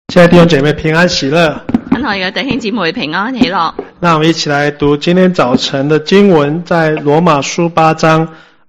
亲爱的弟兄姐妹平安喜乐。 親愛嘅弟兄姊妹平安喜樂。 那我們一起來讀今天早晨的經文，在羅馬書8章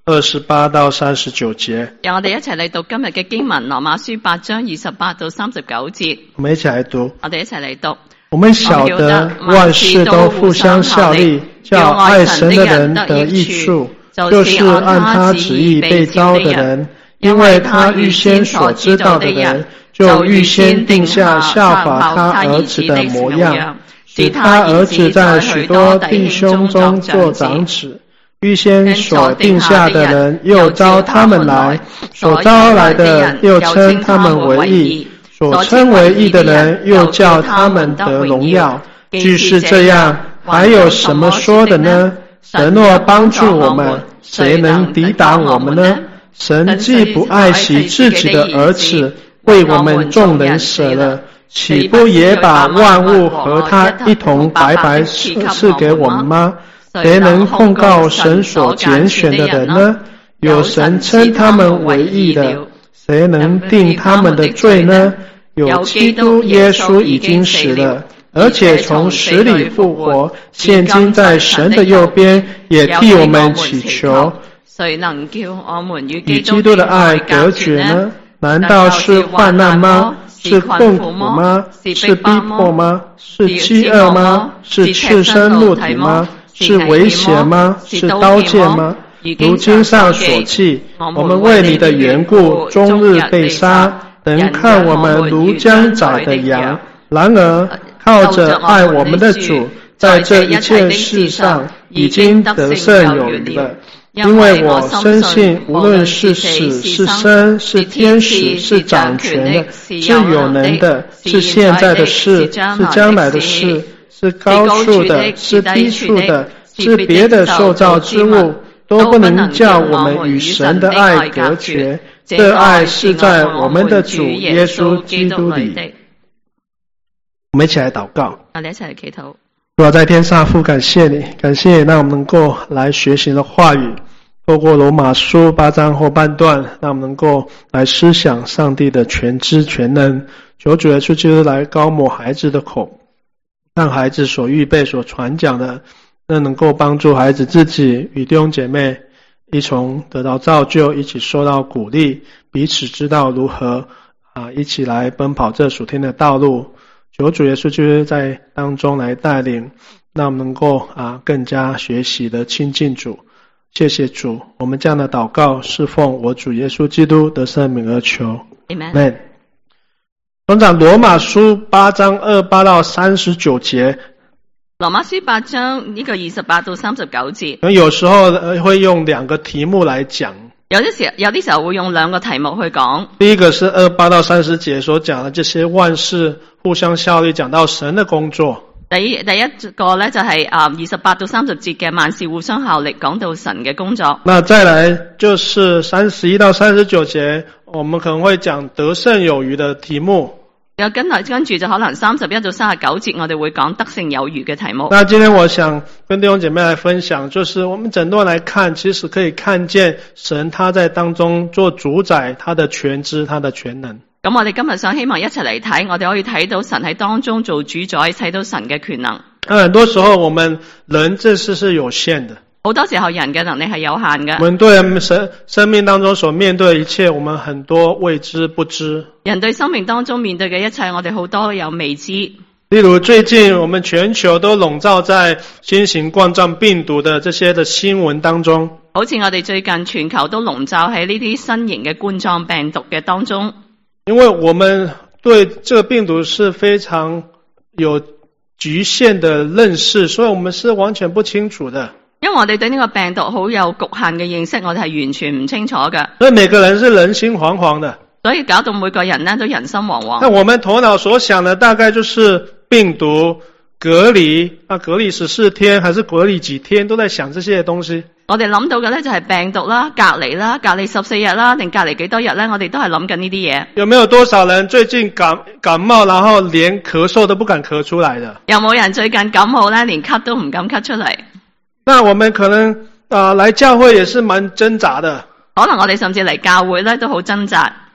28到39節。 讓我哋一齊嚟讀今日嘅經文，羅馬書8章28到39節。 我們一起來讀。 我哋一齊嚟讀。 我們曉得萬事都互相效力，叫愛神的人得益處，就是按他旨意被召的人，因為他預先所知道的人，就預先定下效法他兒子的模樣，使他兒子在許多弟兄中做長子。預先所定下的人，又召他們來；所召來的，又稱他們為義；所稱為義的人，又叫他們得榮耀。既是這樣，還有什麼說的呢？神若幫助我們，誰能抵擋我們呢？神既不愛惜自己的兒子，為我們眾人捨了，豈不也把萬物和他一同白白賜給我們嗎？誰能控告神所揀選的人呢？有神稱他們為義的，誰能定他們的罪呢？有基督耶穌已經死了，而且從死裡復活，現今在神的右邊，也替我們祈求。 誰能叫我們與基督的愛隔絕呢？難道是患難嗎？是困苦嗎？是逼迫嗎？是飢餓嗎？是赤身露體嗎？是危險嗎？是刀劍嗎？如經上所記，我們為你的緣故，終日被殺，等看我們如將宰的羊。然而，靠着愛我們的主，在這一切事上已經得勝有餘了。因為我深信，無論是死是生，是天使，是掌權的，是有能的，是現在的事，是將來的事，是高處的，是低處的，是別的受造之物，都不能叫我們與神的愛隔絕。這愛是在我們的主耶穌基督裡。我們一起來禱告。 我哋一齊嚟祈禱。 主啊，在天上父，感謝你，感謝你讓我們能夠來學習的話語，透過羅馬書8章後半段，讓我們能夠來思想上帝的全知全能。求主耶穌基督來膏抹孩子的口，讓孩子所預備所傳講的，能夠幫助孩子自己與弟兄姐妹一同得到造就，一起受到鼓勵，彼此知道如何一起來奔跑這屬天的道路。求主耶穌基督在當中來帶領，讓我們能夠更加學習的親近主。謝謝主，我們這樣的禱告是奉我主耶穌基督的聖名而求。Amen。通常羅馬書8章28到39節。 羅馬書8章呢個28到39節。 有時候會用兩個題目來講。 有啲時候會用兩個題目去講。 第一個是28到30節所講的這些萬事互相效力，講到神的工作。第一個呢就係28到30節嘅萬事互相效力，講到神嘅工作。 那再來就是31到39節，我們可能會講得勝有餘的題目。跟住就可能31到39節，我哋會講得勝有餘嘅題目。那今天我想跟弟兄姐妹來分享，就是我們整段來看，其實可以看見神他在當中做主宰，他的全知，他的全能。咁我哋今日想希望一齊嚟睇，我哋可以睇到神喺當中做主宰，睇到神嘅權能。很多時候我們人這是有限的。好多時候人嘅能力係有限嘅。我們對生命當中所面對的一切，我們很多未知不知。人對生命當中面對嘅一切，我哋好多有未知。例如最近我們全球都籠罩在新型冠狀病毒的這些的新聞當中。好似我哋最近全球都籠罩喺呢啲新型嘅冠狀病毒嘅當中。因為我們對這個病毒是非常有局限的認識，所以我們是完全不清楚的。因為我哋對呢個病毒好有局限嘅認識，我哋係完全唔清楚嘅。所以每個人是人心惶惶的。所以搞到每個人呢都人心惶惶。那我們頭腦所想的大概就是病毒、隔離，隔離14天還是隔離幾天，都在想這些東西。我哋諗到嘅呢就係病毒啦、隔離啦、隔離14日啦，定隔離幾多日呢？我哋都係諗緊呢啲嘢。有沒有多少人最近感冒，然後連咳嗽都不敢咳出來的？有冇人最近感冒呢，連咳都唔敢咳出嚟？那我們可能來教會也是蠻掙扎的。可能我哋甚至嚟教會呢都好掙扎。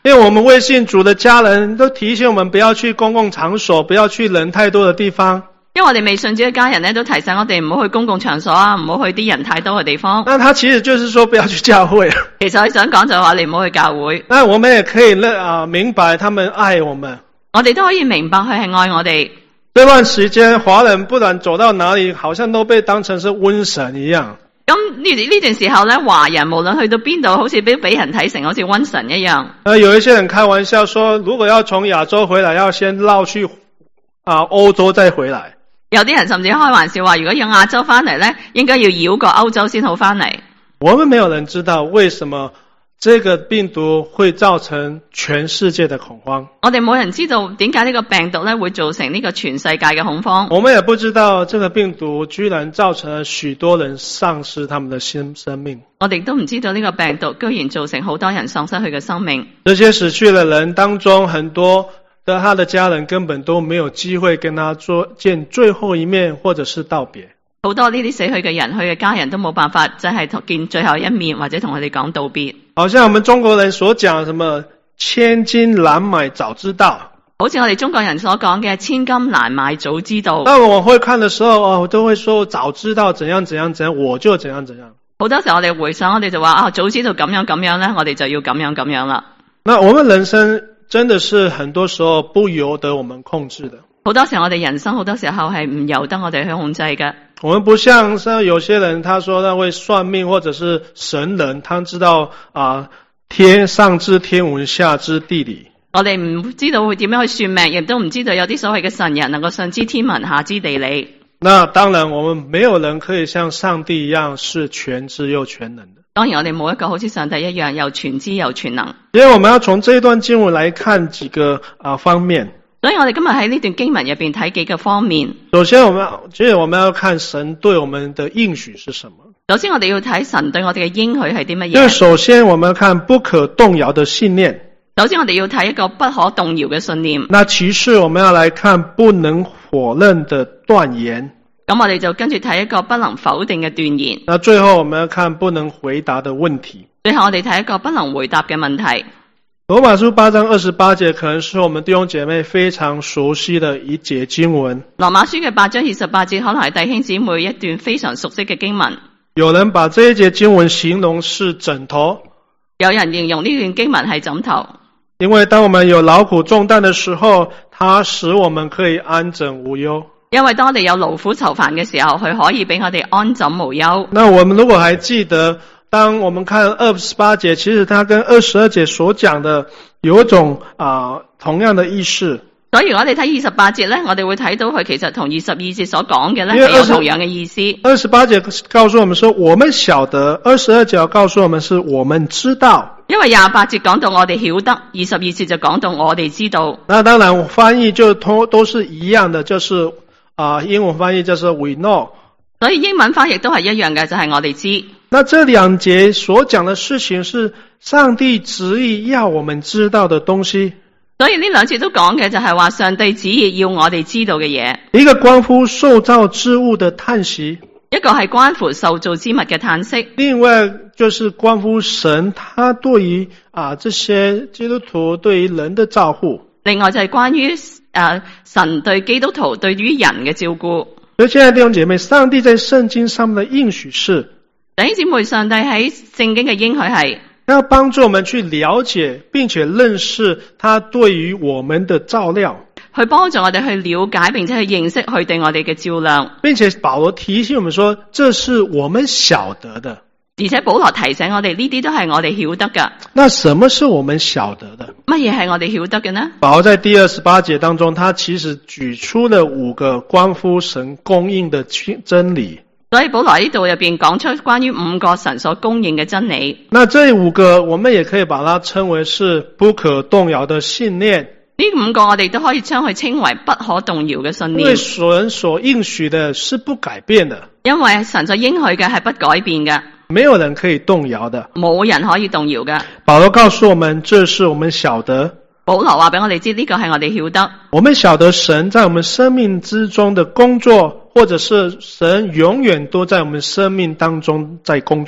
因为我们未信主的家人都提醒我们不要去公共场所，不要去人太多的地方。 因為我哋未信主嘅家人咧，都提醒我哋唔好去公共場所啊，唔好去啲人太多嘅地方。 那他其實就是說不要去教會。 其實佢想講就係話你唔好去教會。 那我們也可以明白他們愛我們。 我哋都可以明白佢係愛我哋。 這段時間華人不管走到哪裡，好像都被當成是瘟神一樣。 咁呢段時候咧，華人無論去到邊度，好似俾人睇成好似瘟神一樣。 有一些人開玩笑說，如果要從亞洲回來，要先繞去歐洲再回來。 有啲人甚至開玩笑話，如果要亞洲翻嚟咧，應該要繞過歐洲先好翻嚟。 我們沒有人知道為什麼這個病毒會造成全世界的恐慌。 我哋冇人知道點解呢個病毒咧會造成呢個全世界嘅恐慌。 我們也不知道這個病毒居然造成了許多人喪失他們的生命。 我哋都唔知道呢個病毒居然造成好多人喪失佢嘅生命。 這些死去的人當中，很多他的家人根本都沒有機會跟他見最後一面，或者是道別。 好多呢啲死去嘅人，佢嘅家人都冇辦法，即係見最後一面，或者同佢哋講道別。 好像我們中國人所講什麼千金難買早知道， 好似我哋中國人所講嘅千金難買早知道。 那我會看的時候，我都會說早知道怎樣怎樣怎樣，我就怎樣怎樣。 好多時候我哋回想，我哋就話早知道咁樣咁樣咧，我哋就要咁樣咁樣啦。 那我們人生真的是很多時候不由得我們控制的。 好多時候我哋人生好多時候係唔由得我哋去控制嘅。 我們不像有些人，他說他會算命或者是神人，他知道天上知天文下知地理。 我哋唔知道會點樣去算命，亦都唔知道有啲所謂嘅神人能夠上知天文下知地理。 那當然我們沒有人可以像上帝一樣是全知又全能的。 當然我哋冇一個好似上帝一樣又全知又全能。 因為我們要從這一段經文來看幾個方面。 所以我哋今日喺呢段經文入邊睇幾個方面。 首先我們要看神對我們的應許是什麼。 首先我哋要睇神對我哋嘅應許係啲乜嘢。 因為首先我們要看不可動搖的信念。 首先我哋要睇一個不可動搖嘅信念。 那其次我們要來看不能否認的斷言。 咁我哋就跟住睇一個不能否定嘅斷言。 那最後我們要看不能回答的問題。 最後我哋睇一個不能回答嘅問題。 羅馬書8章28節可能是我們弟兄姐妹非常熟悉的一節經文。 羅馬書嘅8章28節可能係弟兄姊妹一段非常熟悉嘅經文。 有人把這一節經文形容是枕頭。 有人形容呢段經文係枕頭。 因為當我們有勞苦重擔的時候，它使我們可以安枕無憂。 因為當我哋有勞苦愁煩嘅時候，佢可以俾我哋安枕無憂。 那我們如果還記得，當我們看28節，其實它跟22節所講的有一種同樣的意思。 所以如果你睇28節咧，我哋會睇到佢其實同22節所講嘅咧係有同樣嘅意思。 28節告訴我們說我們曉得，22節告訴我們是我們知道。 因為28節講到我哋曉得，22節就講到我哋知道。 那當然翻譯就都是一樣的，就是英文翻譯就是 we know。 所以英文翻譯都係一樣嘅，就係我哋知。 那這兩節所講的事情是上帝旨意要我們知道的東西。 所以呢兩節都講嘅就係話上帝旨意要我哋知道嘅嘢。 一個關乎受造之物的嘆息， 一個係關乎受造之物嘅嘆息。 另外就是關乎神他對於這些基督徒對於人的照顧。 另外就係關於神對基督徒對於人嘅照顧。 所以親愛的弟兄姐妹，上帝在聖經上面的應許是， 弟兄姊妹，上帝喺聖經嘅應許係要幫助我們去了解並且認識他對於我們的照料， 去幫助我哋去了解並且去認識佢對我哋嘅照亮， 並且保羅提醒我們說，這是我們曉得的。 而且保羅提醒我哋呢啲都係我哋曉得㗎。 那什麼是我們曉得的？ 乜嘢係我哋曉得嘅呢？ 保羅在第28節當中，他其實舉出了5個關乎神供應的真理。 所以保羅呢度入邊講出關於5個神所供應嘅真理。 那這5個我們也可以把它稱為是不可動搖的信念。 呢5個我哋都可以將佢稱為不可動搖嘅信念。 因為神所應許的是不改變的。 因為神所應許嘅係不改變嘅。 沒有人可以動搖的。 冇人可以動搖嘅。 保羅告訴我們，這是我們曉得。 保羅話俾我哋知，呢個係我哋曉得。 我們曉得神在我們生命之中的工作，或者是神永遠都在我們生命當中在工作。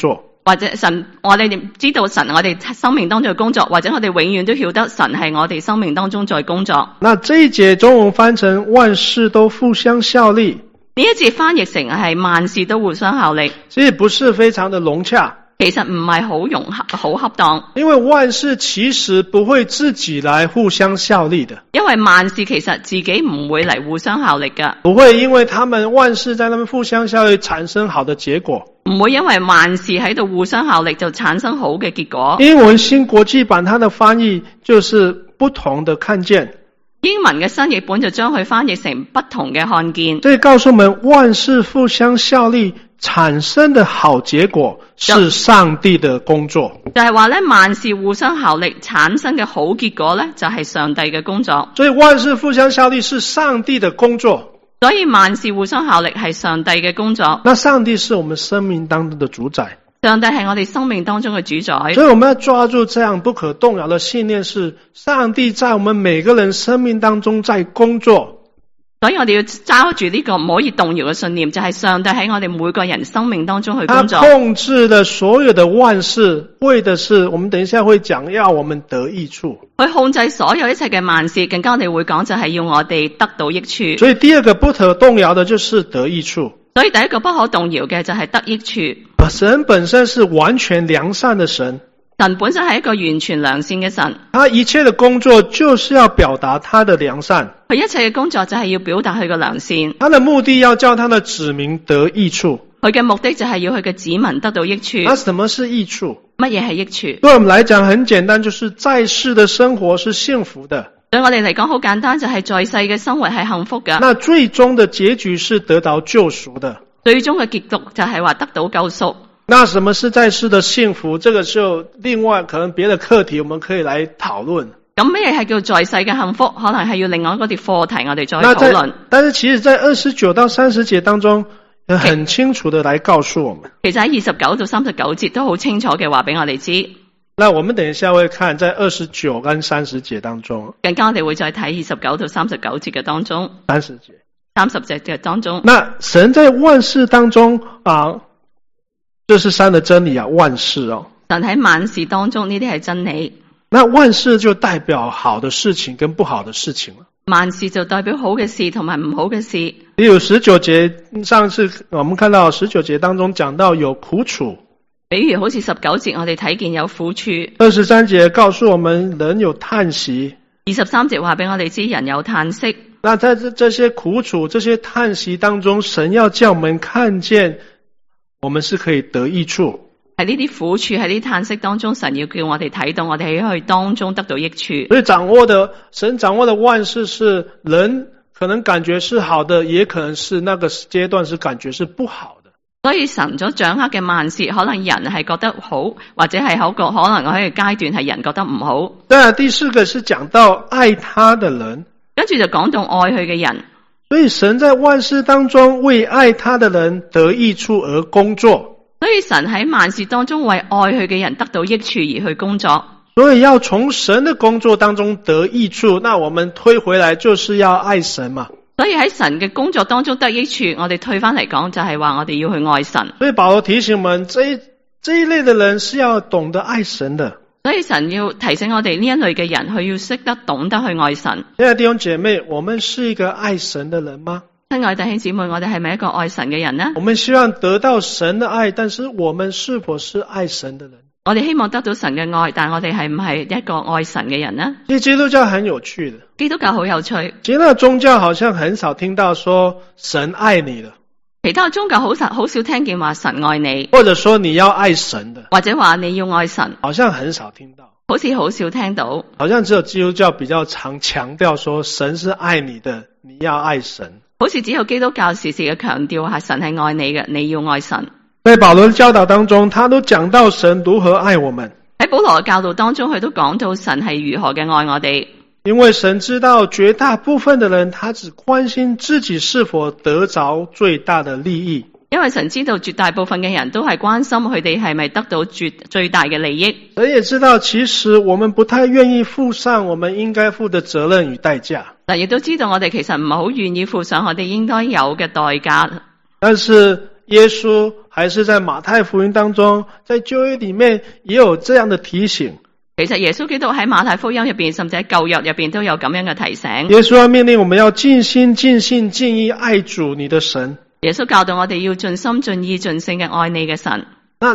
或者神，我哋知道神我哋生命當中嘅工作，或者我哋永遠都曉得神係我哋生命當中在工作。 那這一節中文翻成萬事都互相效力， 呢一節翻譯成係萬事都互相效力， 其實不是非常的融洽， 其實唔係好融合好恰當。 因為萬事其實不會自己來互相效力的， 因為萬事其實自己唔會嚟互相效力㗎， 不會因為他們萬事在他們互相效力產生好的結果， 唔會因為萬事喺度互相效力就產生好嘅結果。 英文新國際版它的翻譯就是不同的看見， 英文嘅新譯本就將佢翻譯成不同嘅看見， 所以告訴我們萬事互相效力產生的好結果是上帝的工作， 就係話咧萬事互相效力產生嘅好結果咧就係上帝嘅工作。 所以萬事互相效力是上帝的工作， 所以萬事互相效力係上帝嘅工作。 那上帝是我們生命當中的主宰， 上帝係我哋生命當中嘅主宰， 所以我們要抓住這樣不可動搖的信念，是上帝在我們每個人生命當中在工作。 所以我哋要揸住呢個唔可以動搖嘅信念，就係上帝喺我哋每個人生命當中去工作。 他控制了所有的萬事，為的是我們等一下會講，要我們得益處。 佢控制所有一切嘅萬事，更加我哋會講就係要我哋得到益處。 所以第二個不可動搖的就是得益處。 所以第一個不可動搖嘅就係得益處。 神本身是完全良善的神， 神本身係一個完全良善嘅神， 他一切的工作就是要表達他的良善， 佢一切嘅工作就係要表達佢嘅良善， 他的目的要叫他的子民得益處， 佢嘅目的就係要佢嘅子民得到益處。 那什麼是益處？ 乜嘢係益處？ 對我們來講很簡單，就是在世的生活是幸福的， 對我哋嚟講好簡單，就係在世嘅生活係幸福嘅， 那最終的結局是得到救贖的， 最終嘅結局就係話得到救贖。 那什麼是在世的幸福？這個就另外可能別的課題我們可以來討論。 咁咩係叫在世嘅幸福？可能係要另外一個啲課題我哋再討論。 但是其實在29到30節當中很清楚的來告訴我們， 其實喺29到39節都好清楚嘅話俾我哋知。 那我們等一下會看在29跟30節當中， 更加我哋會再睇29到39節嘅當中 30節嘅當中。 那神在萬事當中這是三的真理啊，萬事哦。 神喺萬事當中呢啲係真理。 那萬事就代表好的事情跟不好的事情了。 萬事就代表好嘅事同埋唔好嘅事。 例如19節，上次我們看到19節當中講到有苦楚。 比如好似19節我哋睇見有苦楚。 23節告訴我們人有嘆息。 23節話俾我哋知人有嘆息。 那在這些苦楚、這些嘆息當中，神要叫我們看見我們是可以得益處。 喺呢啲苦處，喺呢啲嘆息當中，神要叫我哋睇到我哋喺佢當中得到益處。 所以神掌握的萬事是人可能感覺是好的，也可能是那個階段是感覺是不好的。 所以神所掌握嘅萬事，可能人係覺得好，或者係可能喺個階段係人覺得唔好。 當然第四個是講到愛他的人， 跟住就講到愛佢嘅人。 所以神在萬事當中為愛他的人得益處而工作。 所以神喺萬事當中為愛佢嘅人得到益處而去工作。 所以要從神的工作當中得益處，那我們推回來就是要愛神嘛。 所以喺神嘅工作當中得益處，我哋推翻嚟講就係話我哋要去愛神。 所以保羅提醒我們，這一類的人是要懂得愛神的。 所以神要提醒我哋呢一類嘅人，佢要識得懂得去愛神。 親愛的弟兄姐妹，我們是一個愛神的人嗎？ 親愛弟兄姊妹，我哋係咪一個愛神嘅人呢？ 我們希望得到神的愛，但是我們是否是愛神的人？ 我哋希望得到神嘅愛，但我哋係唔係一個愛神嘅人呢？ 其實基督教很有趣的， 基督教好有趣。 其他宗教好像很少聽到說神愛你的， 其他宗教好少聽見話神愛你， 或者說你要愛神的， 或者話你要愛神， 好像很少聽到， 好似好少聽到。 好像只有基督教比較常強調說神是愛你的，你要愛神。 好似只有基督教時時嘅強調係神係愛你嘅，你要愛神。 在保羅的教導當中，他都講到神如何愛我們。 喺保羅嘅教導當中，佢都講到神係如何嘅愛我哋。 因為神知道絕大部分的人，他只關心自己是否得着最大的利益。 因為神知道絕大部分嘅人都係關心佢哋係咪得到最大嘅利益。 神也知道其實我們不太願意付上我們應該付的責任與代價。但亦都知道我哋其實唔係好願意付上我哋應該有嘅代價。 但是耶穌還是在馬太福音當中，在舊約裡面也有這樣的提醒。 其實耶穌基督喺馬太福音入邊，甚至喺舊約入邊都有咁樣嘅提醒。 耶穌要命令我們要盡心、盡性、盡意愛主你的神。 耶穌教導我哋要盡心、盡意、盡性嘅愛你嘅神。 那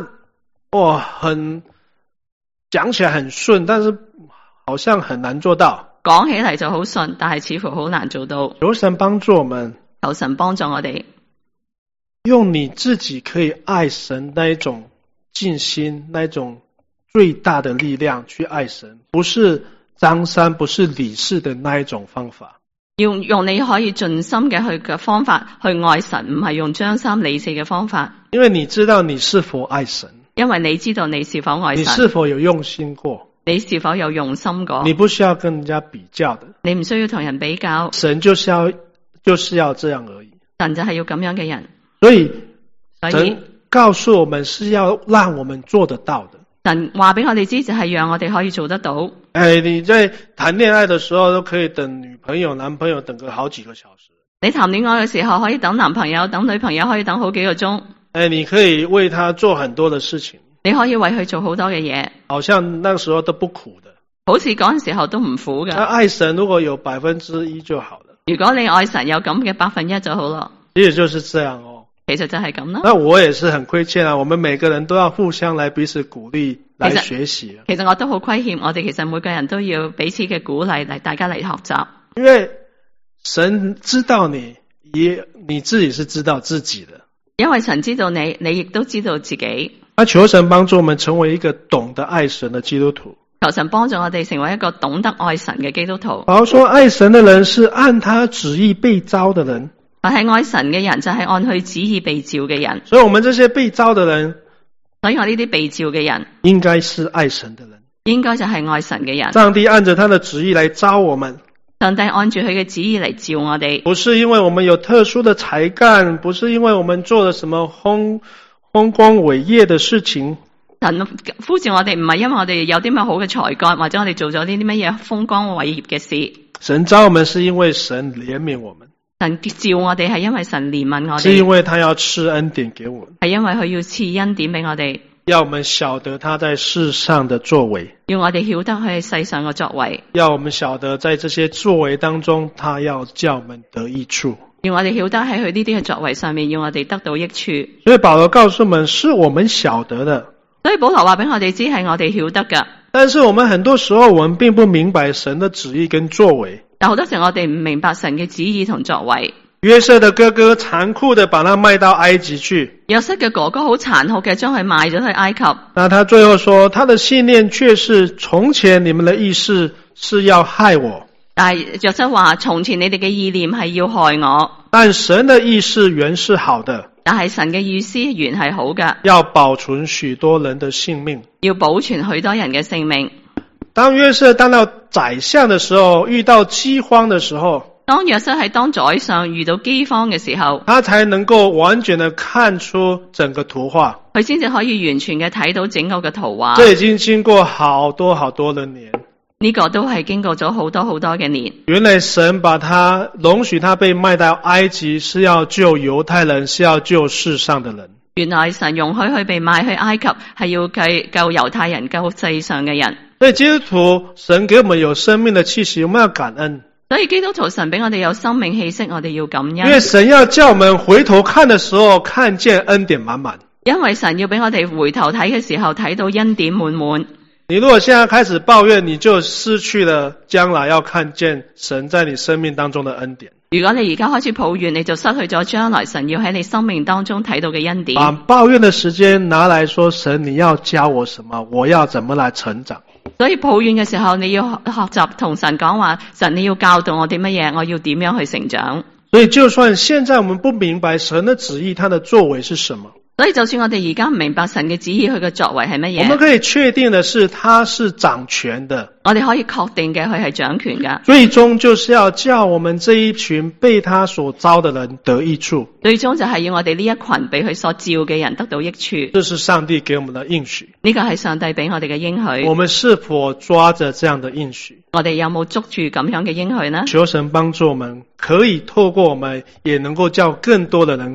講起來很順，但是好像很難做到。 講起嚟就好順，但係似乎好難做到。 求神幫助我們， 求神幫助我哋， 用你自己可以愛神那一種盡心，那一種最大的力量去愛神，不是張三，不是李四的那一種方法。 用你可以盡心嘅方法去愛神，唔係用張三李四嘅方法。 因為你知道你是否愛神， 因為你知道你是否愛神， 你是否有用心過， 你是否有用心過， 你不需要跟人家比較的， 你唔需要同人比較， 神就是要這樣而已。 神就係要咁樣嘅人， 所以神告訴我們是要讓我們做得到的。 神話俾我哋知就係讓我哋可以做得到。 你在談戀愛的時候都可以等女朋友男朋友等個好幾個小時， 你談戀愛嘅時候可以等男朋友等女朋友可以等好幾個鐘， 你可以為他做很多的事情， 你可以為佢做好多嘅嘢， 好像那個時候都不苦的， 好似嗰陣時候都唔苦嘅。 愛神如果有1%就好了， 如果你愛神有咁嘅1%就好了。 其實就是這樣哦。 其實就係咁啦。 那我也是很虧欠啊，我們每個人都要互相來彼此鼓勵來學習。 其實我都好虧欠，我哋其實每個人都要彼此嘅鼓勵嚟，大家嚟學習。 因為神知道你自己是知道自己的。 因為神知道你亦都知道自己。 求神幫助我們成為一個懂得愛神的基督徒。 求神幫助我哋成為一個懂得愛神嘅基督徒。 保羅說愛神的人是按他旨意被召的人。 但係愛神嘅人就係按佢旨意被召嘅人。 所以我們這些被召的人， 所以我呢啲被召嘅人應該是愛神的人， 應該就係愛神嘅人。 上帝按着他的旨意來召我們， 上帝按住佢嘅旨意嚟召我哋， 不是因為我們有特殊的才幹，不是因為我們做了什麼豐功偉業的事情。 神呼召我哋唔係因為我哋有啲咩好嘅才幹，或者我哋做咗呢啲乜嘢豐光偉業嘅事。 神召我們是因為神憐憫我們。 神召我哋係因為神憐憫我哋， 是因為他要賜恩典給我們， 係因為佢要賜恩典俾我哋， 要我們曉得他在世上的作為， 要我哋曉得佢喺世上嘅作為， 要我們曉得在這些作為當中，他要叫我們得益處， 要我哋曉得喺佢呢啲嘅作為上面，要我哋得到益處。 所以保羅告訴我們，是我們曉得的。 所以保羅話俾我哋知係我哋曉得㗎， 但是我們很多時候我們並不明白神的旨意跟作為。 但好多時候我哋唔明白神嘅旨意同作為。 約瑟的哥哥殘酷的把他賣到埃及去， 約瑟嘅哥哥好殘酷嘅將佢賣咗去埃及。 那他最後說，他的信念卻是從前你們的意思是要害我， 但係約瑟話從前你哋嘅意念係要害我， 但神的意思原是好的， 但係神嘅意思原係好嘅， 要保存許多人的性命， 要保存許多人嘅性命。 當約瑟當到宰相的時候，遇到饑荒的時候， 當約瑟喺當宰相遇到饑荒嘅時候， 他才能夠完全的看出整個圖畫， 佢先至可以完全嘅睇到整個嘅圖畫。 這已經經過好多好多的年， 呢個都係經過咗好多好多嘅年。 原來神把他容許他被賣到埃及，是要救猶太人，是要救世上的人。 原來神容許佢被賣去埃及，係要救猶太人，救世上嘅人。 所以基督徒，神給我們有生命的氣息，我們要感恩。 所以基督徒，神俾我哋有生命氣息，我哋要感恩。 因為神要叫我們回頭看的時候，看見恩典滿滿。 因為神要俾我哋回頭睇嘅時候，睇到恩典滿滿。 你如果現在開始抱怨，你就失去了將來要看見神在你生命當中的恩典。 如果你而家開始抱怨，你就失去咗將來神要喺你生命當中睇到嘅恩典。 把抱怨的時間拿來說，神你要教我什麼，我要怎麼來成長。 所以抱怨嘅時候，你要學習同神講話，神你要教導我啲乜嘢，我要點樣去成長。 所以就算現在我們不明白神的旨意，他的作為是什麼， 所以就算我哋而家唔明白神嘅旨意，佢嘅作為係乜嘢， 我們可以確定的是他是掌權的。 我哋可以確定嘅，佢係掌權嘅。 最終就是要叫我們這一群被他所召的人得益處。 最終就係要我哋呢一群被佢所召嘅人得到益處。 這是上帝給我們的應許。 呢個係上帝俾我哋嘅應許。 我們是否抓着這樣的應許？ 我哋有冇捉住咁樣嘅應許呢？ 求神幫助我們，可以透過我們，也能夠叫更多的人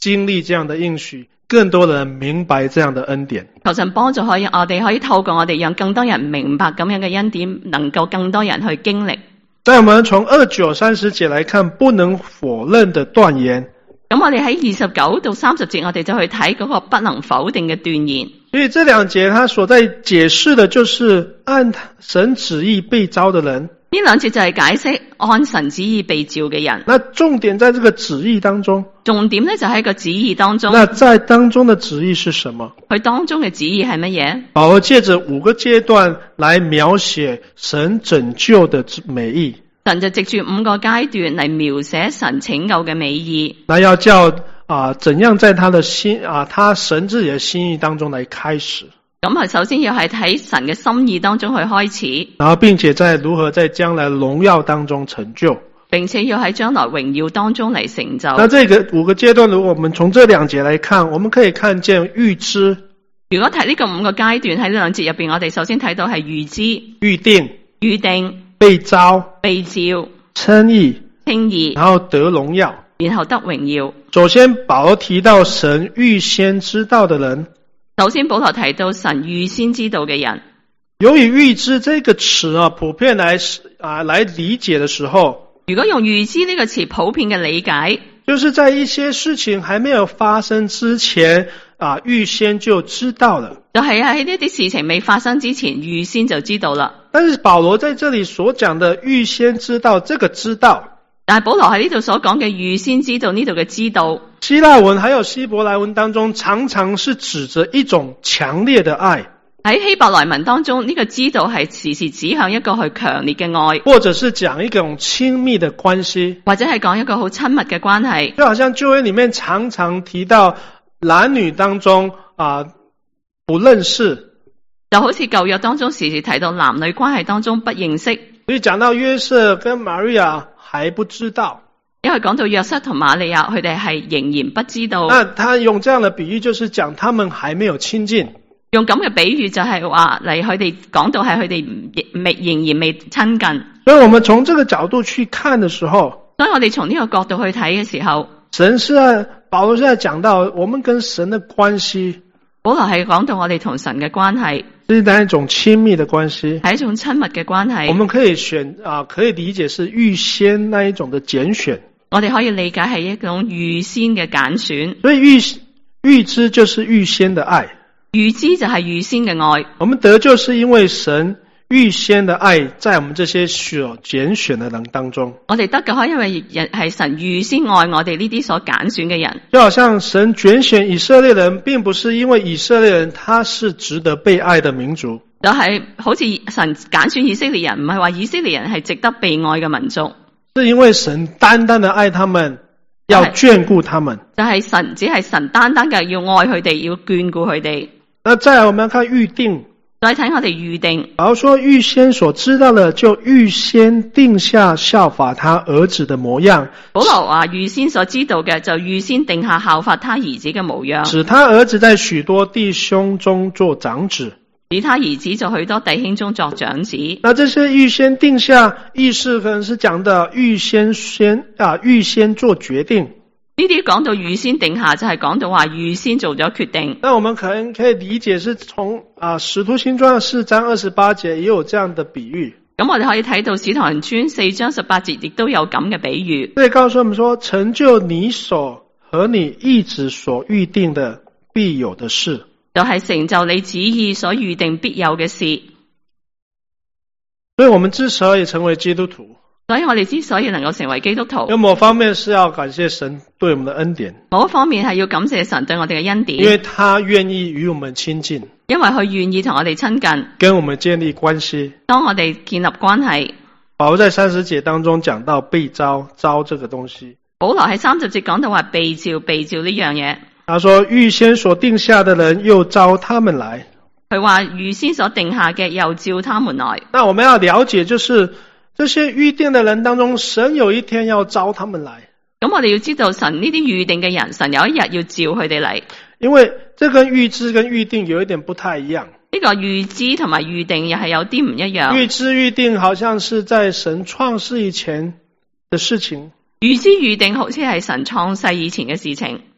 經歷這樣的應許，更多人明白這樣的恩典。 求神幫助我哋可以透過我哋讓更多人明白咁樣嘅恩典，能夠更多人去經歷。 在我們從29、30節來看，不能否認的斷言。 咁我哋喺29到30節，我哋就去睇嗰個不能否定嘅斷言。 所以這兩節他所在解釋的就是按神旨意被召的人。 呢兩節就係解釋按神旨意被召嘅人。 那重點在這個旨意當中。 重點呢就喺個旨意當中。 那在當中的旨意是什麼？ 佢當中嘅旨意係乜嘢？ 保羅借着5個階段來描寫神拯救的美意。 神就藉住5個階段嚟描寫神拯救嘅美意。 那要叫怎樣在他的心他神自己的心意當中來開始。 咁首先要係喺神嘅心意當中去開始， 然後並且在如何在將來榮耀當中成就， 並且要喺將來榮耀當中嚟成就。 那這個5個階段，如果我們從這2節來看，我們可以看見預知。 如果睇呢個5個階段喺呢2節入邊，我哋首先睇到係預知、 預定、被召、稱義、然後得榮耀， 然後得榮耀。 首先保羅提到神預先知道的人。 首先保羅提到神預先知道嘅人。 由於預知這個詞普遍來理解的時候， 如果用預知呢個詞普遍嘅理解， 就是在一些事情還沒有發生之前預先就知道了。 就係喺呢啲事情未發生之前預先就知道啦。 但是保羅在這裡所講的預先知道，這個知道， 但係保羅喺呢度所講嘅預先知道，呢度嘅知道， 希臘文還有希伯來文當中常常是指着一種強烈的愛。 喺希伯來文當中，呢個知道係時時指向一個去強烈嘅愛， 或者是講一種親密的關係， 或者係講一個好親密嘅關係。 就好像舊約裡面常常提到男女當中不認識， 就好似舊約當中時時提到男女關係當中不認識。 所以講到約瑟跟瑪利亞還不知道， 因為講到約瑟同瑪利亞，佢哋係仍然不知道。 那他用這樣的比喻，就是講他們還沒有親近。 用咁嘅比喻就係話嚟，佢哋講到係佢哋仍然未親近。 所以我們從這個角度去看的時候， 所以我哋從呢個角度去睇嘅時候， 保羅是在講到我們跟神的關係。 保羅係講到我哋同神嘅關係， 是那一種親密的關係， 係一種親密嘅關係。 我們可以可以理解是預先那一種的揀選。 我哋可以理解係一種預先嘅揀選。 所以預知就是預先的愛。 預知就係預先嘅愛。 我們得救是因為神預先的愛在我們這些所揀選的人當中。 我哋得救係因為係神預先愛我哋呢啲所揀選嘅人。 就好像神揀選以色列人，並不是因為以色列人他是值得被愛的民族。 就係好似神揀選以色列人，唔係話以色列人係值得被愛嘅民族。 是因為神單單的愛他們，要眷顧他們。 就係神只係神單單嘅要愛佢哋，要眷顧佢哋。 那再來我們要看預定。 再睇我哋預定。 保羅說預先所知道的，就預先定下效法他兒子的模樣。 保羅話預先所知道嘅，就預先定下效法他兒子嘅模樣。 使他兒子在許多弟兄中做長子。 使他兒子在許多弟兄中作長子。 那這些預先定下，意思可能是講的預先做決定。 呢啲講到預先定下，就係講到話預先做咗決定。 那我們可能可以理解是從使徒行傳4章28節也有這樣的比喻。 咁我哋可以睇到使徒行傳4章18節亦都有咁嘅比喻。 這告訴我們說，成就你所和你意旨所預定的必有的事， 就係成就你旨意所預定必有嘅事。 所以我們之所以成為基督徒， 所以我哋之所以能夠成為基督徒， 有某方面是要感謝神對我們的恩典， 某一方面係要感謝神對我哋嘅恩典， 因為他願意與我們親近， 因為佢願意同我哋親近， 跟我們建立關係。 當我哋建立關係， 保羅在30節當中講到被召這個東西。 保羅喺30節講到話被召呢樣嘢。 他說預先所定下的人又召他們來， 佢話預先所定下嘅又召他們來。 那我們要了解就是這些預定的人當中，神有一天要召他們來。 咁我哋要知道神呢啲預定嘅人，神有一日要召佢哋嚟。 因為這跟預知跟預定有一點不太一樣。 呢個預知同埋預定又係有啲唔一樣。 預知預定好像是在神創世以前的事情。 預知預定好似係神創世以前嘅事情。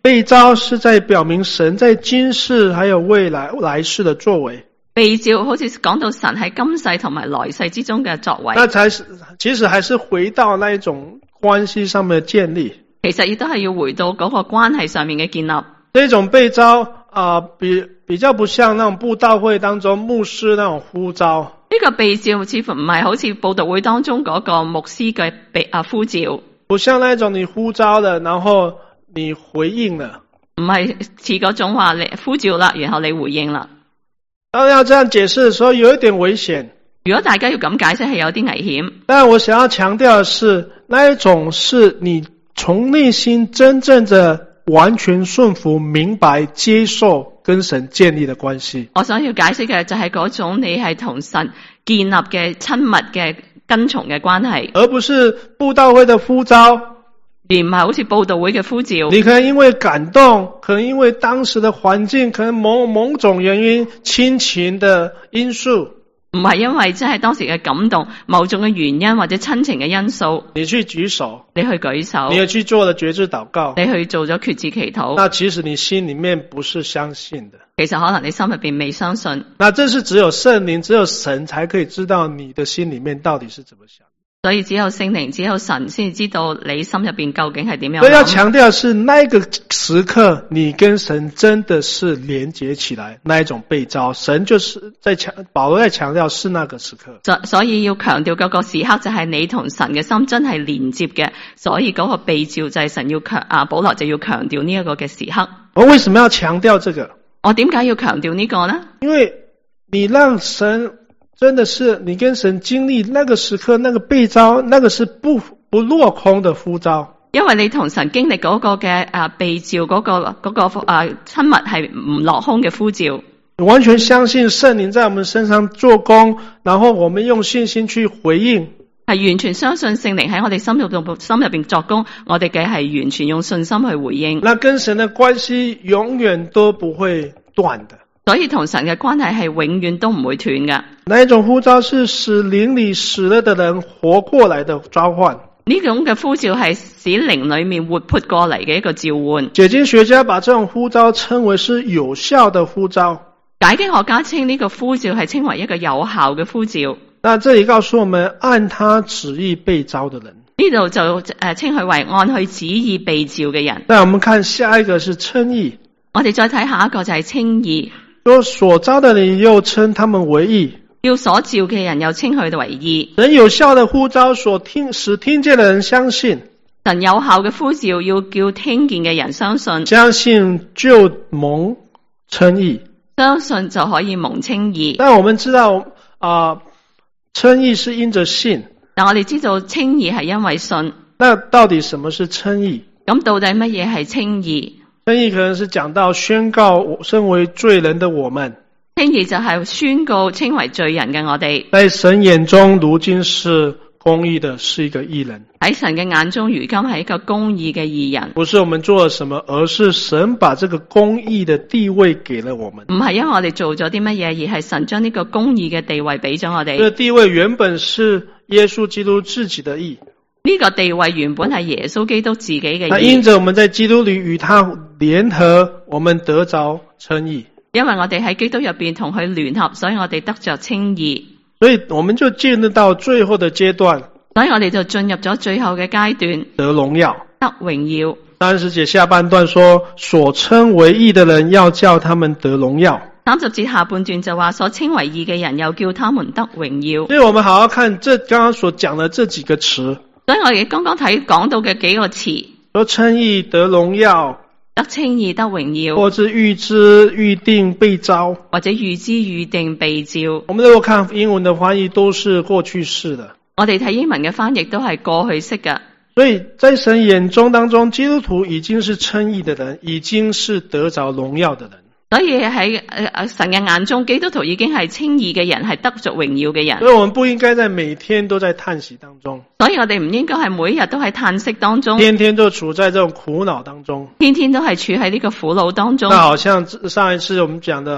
被召是在表明神在今世還有未來來世的作為。 被召好似講到神喺今世同埋來世之中嘅作為。 那才是其實還是回到那一種關係上面的建立。 其實亦都係要回到嗰個關係上面嘅建立。 這種被召比較不像那種布道會當中牧師那種呼召。 呢個被召似乎唔係好似佈道會當中嗰個牧師嘅呼召。 不像那種你呼召了，然後你回應了。 唔係似嗰種話你呼召啦，然後你回應啦。 當要這樣解釋的時候，有一點危險。 如果大家要咁解釋，係有啲危險。 但我想要強調的是，那一種是你從內心真正的完全順服、明白、接受跟神建立的關係。 我想要解釋嘅就係嗰種你係同神建立嘅親密嘅跟從嘅關係， 而不是布道會的呼召， 而唔係好似佈道會嘅呼召。 你可能因為感動，可能因為當時的環境，可能某種原因、親情的因素， 唔係因為真係當時嘅感動，某種嘅原因或者親情嘅因素， 你去舉手， 你去舉手， 你也去做了決志禱告， 你去做咗決志祈禱， 那其實你心裏面不是相信的。 其實可能你心入邊未相信。 那這是只有聖靈、只有神才可以知道你的心裏面到底是怎麼想。 所以只有聖靈、只有神先知道你心入邊究竟係點樣。 所以要強調是那個時刻你跟神真的是連結起來，那一種被召，神就是保羅在強調是那個時刻。 所以要強調嗰個時刻就係你同神嘅心真係連接嘅，所以嗰個被召就係神要保羅就要強調呢一個嘅時刻。 我為什麼要強調這個？ 我點解要強調呢個呢？ 因為你讓神真的是你跟神經歷那個時刻，那個被召，那個是不落空的呼召。 因為你同神經歷嗰個嘅被召嗰個親密係唔落空嘅呼召。 你完全相信聖靈在我們身上做工，然後我們用信心去回應。 係完全相信聖靈喺我哋心入邊作工，我哋嘅係完全用信心去回應。 那跟神的關係永遠都不會斷的。 所以同神嘅關係係永遠都唔會斷嘅。 那一種呼召是使靈裏死了的人活過來的召喚。 呢種嘅呼召係使靈裏面活潑過嚟嘅一個召喚。 解經學家把這種呼召稱為是有效的呼召。 解經學家稱呢個呼召係稱為一個有效嘅呼召。 那這裏告訴我們，按他旨意被召的人。 呢度就稱佢為按佢旨意被召嘅人。 那我們看下一個是稱義。我哋再睇下一個就係稱義。 說所召的人又稱他們為義， 要所召嘅人又稱佢哋為義。 神有效的呼召使聽見的人相信， 神有效嘅呼召要叫聽見嘅人相信， 相信就蒙稱義， 相信就可以蒙稱義。 但我們知道稱義是因着信， 但我哋知道稱義係因為信。 那到底什麼是稱義？ 咁到底乜嘢係稱義？ 稱義可能是講到宣告身為罪人的我們， 稱義就係宣告稱為罪人嘅我哋， 在神眼中如今是公義的，是一個義人。 喺神嘅眼中如今係一個公義嘅義人。 不是我們做了什麼，而是神把這個公義的地位給了我們。 唔係因為我哋做咗啲乜嘢，而係神將呢個公義嘅地位俾咗我哋。 這個地位原本是耶穌基督自己的義。 呢個地位原本係耶穌基督自己嘅義。 那因着我們在基督裏與他聯合，我們得着稱義。 因為我哋喺基督入邊同佢聯合，所以我哋得着稱義。 所以我們就進入到最後的階段。 所以我哋就進入咗最後嘅階段， 得榮耀， 得榮耀。 30節下半段說，所稱為義的人要叫他們得榮耀。 30節下半段就話，所稱為義嘅人又叫他們得榮耀。 所以我們好好看這剛剛所講的這幾個詞。 所以我哋剛剛講到嘅幾個詞， 說稱義得榮耀， 得稱義得榮耀， 或是預知預定被召， 或者預知預定被召。 我們如果看英文的翻譯都是過去式的。 我哋睇英文嘅翻譯都係過去式嘅。 所以在神眼中當中，基督徒已經是稱義的人，已經是得着榮耀的人。 所以喺神嘅眼中，基督徒已經係稱義嘅人，係得着榮耀嘅人。 所以我們不應該在每天都在嘆息當中。 所以我哋唔應該係每日都喺嘆息當中， 天天都處在這種苦惱當中， 天天都係處喺呢個苦惱當中。 那好像上一次我們講的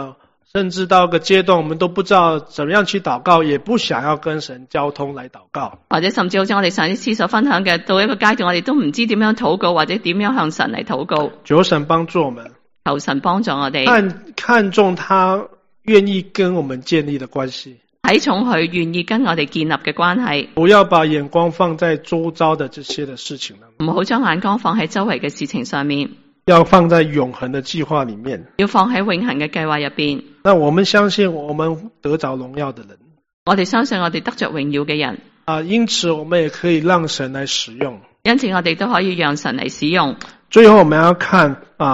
甚至到個階段我們都不知道怎麼樣去禱告，也不想要跟神交通來禱告。 或者甚至好似我哋上一次所分享嘅，到一個階段我哋都唔知點樣禱告，或者點樣向神嚟禱告。 求神幫助我們， 求神幫助我哋， 看重他願意跟我們建立的關係， 睇重佢願意跟我哋建立嘅關係。 不要把眼光放在周遭的這些的事情上面， 唔好將眼光放喺周圍嘅事情上面， 要放在永恆的計劃裏面， 要放喺永恆嘅計劃入邊。 那我們相信我們得着榮耀的人， 我哋相信我哋得着榮耀嘅人因此我們也可以讓神來使用， 因此我哋都可以讓神嚟使用。 最後我們要看